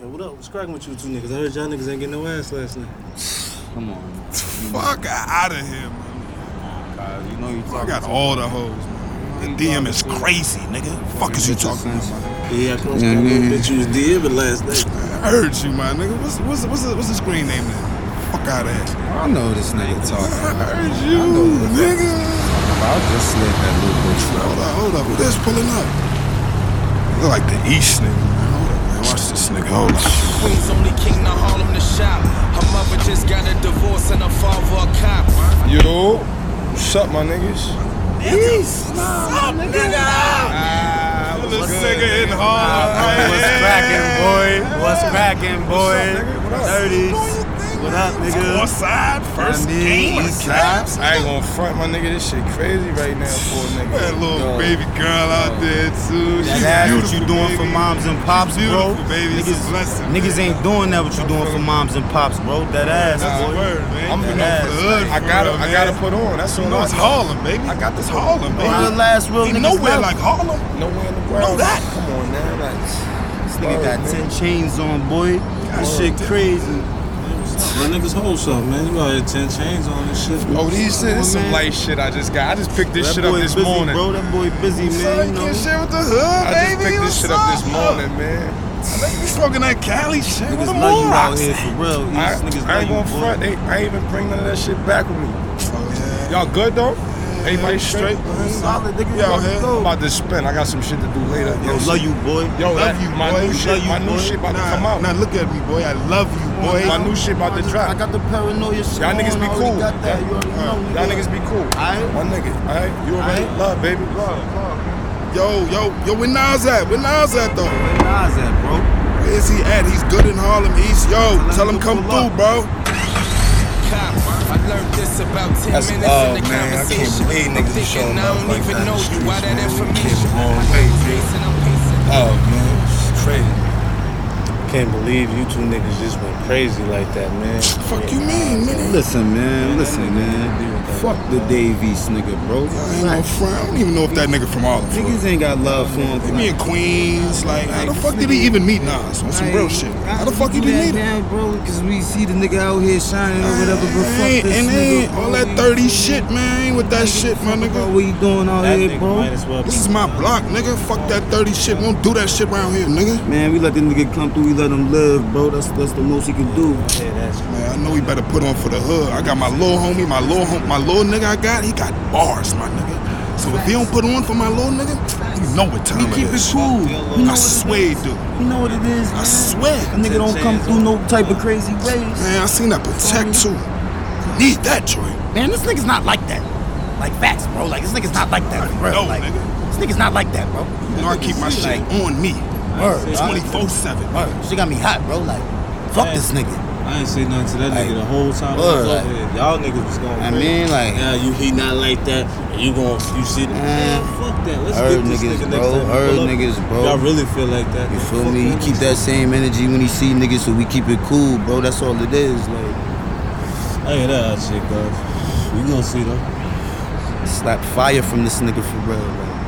Yo, what up? What's cracking with you two niggas? I heard y'all niggas ain't getting no ass last night. Come on, man. Fuck out of here, man. You know you I talking got all the hoes, man. The DM is crazy, nigga. Fuck is you talking about, man? Yeah, I crossed that little bitch you was DMing last night. I heard you, my nigga. What's the screen name then? Fuck out of here. I know this nigga talking. I heard you, nigga. I'll just slip that little bitch. Hold up. Who this pulling up? Look like the East nigga, man. Hold up, man. Watch this nigga. Hold up. Queens only king to Harlem to shop. Her mother just got a divorce and her father a cop. Yo, what's up, my niggas? Peace. What's up, nigga? Little nigga in Harlem. What's cracking, boy? What's cracking, boy? 30s. What up, nigga? North side, first game of the Caps. I ain't gonna front, my nigga. This shit crazy right now for a nigga. That little baby girl out there, too. She's That's what beautiful, you doing for baby. moms and pops, She's bro. beautiful, baby. It's a blessing. Niggas ain't doing that what you doing for moms and pops, bro. That ass, That's boy. a word, man. I'm You finna- know for the hood. I gotta put on. That's You all know I it's Harlem, baby. I got this Harlem, baby. One of the last real Ain't niggas nowhere left. like Harlem. Nowhere in the world. Know that. Come on, man. This nigga got 10 chains on, boy. This shit crazy. My niggas hold something, man. You out here 10 chains on this shit. Oh, these shit is some man. light shit I just got. I just picked this That shit up boy this busy, morning. bro. That boy busy, man. Son, You know. get shit with the hood, I just baby. picked this What's shit up this up? morning, man. I think you smoking that Cali shit with Niggas the love you out Morocks. here for real. These I niggas ain't love you, gonna boy. front. I ain't even bring none of that shit back with me. Y'all good though? Everybody straight? Solid, nigga. Yo, Let's man. go. I'm about to spin. I got some shit to do later. Yo, love you, boy. Yo, Love you, my boy. new Love shit. you, My new boy. shit about to come out. Now look at me, boy. I love you, boy. My new shit about to drop. I got the paranoia shit. Y'all niggas be on. I cool. already got that. You already know. Y'all niggas be cool. Aight. My nigga. Alright? You already love, baby. Yo, where Nas at? Where Nas at, though? Where Nas at, bro? Where is he at? He's good in Harlem East. Yo, tell him come through, bro. I learned this about 10 That's- minutes oh, in the man, I can't conversation. believe I'm niggas be showing thinking I love don't like even that in know the you. streets, Why that man. information? Came a long I'm way, pacing, I'm pacing. Oh, man. It's crazy. Can't believe you two niggas just went crazy like that, man. Fuck you mean, nigga? Listen, man. Fuck the Davies nigga, bro. I ain't no friend. I don't even know if that nigga from Harlem. for real. Niggas ain't got love for him. Me in Queens, like, how the fuck did he even meet Nas? On some real shit. How the fuck he did meet him? Man, bro, because we see the nigga out here shining or whatever, but fuck Ain't, this and nigga. ain't all that 30 shit, man. Ain't with that shit, my nigga. What you doing out here, bro? This is my block, nigga. Fuck that 30 shit. Won't do that shit around here, nigga. Man, we let the nigga come through, we let him live, bro. That's the most he can do. Man, I know he better put on for the hood. I got my little homie, my little nigga I got, he got bars, my nigga. So if he don't put on for my little nigga, you know what time Keep it it is. cool. You know I swear he do. You know what it is, man. I swear. A nigga don't come through no type of crazy ways. Man, I seen that Protect too. Need that joint. Man, this nigga's not like that. Like facts, bro. Like this nigga's not like that, for real. No, Like nigga. this nigga's not like that, bro. You know I keep my shit on me. Word, 24/7. Word. She got me hot, bro. Like, fuck this nigga. I ain't say nothing to that nigga the whole time. Word. Y'all niggas was going I crazy. mean, like, Yeah, he not like that. And you see that? Man, Fuck that. Let's heard get this niggas, nigga bro. next time. Heard Pull up. niggas, bro. Y'all really feel like that? You feel Fuck me? He that keep nigga. that same energy when he see niggas, so we keep it cool, bro. That's all it is. Like, I ain't that shit, guys. We gonna see though. slap fire from this nigga for real. Like,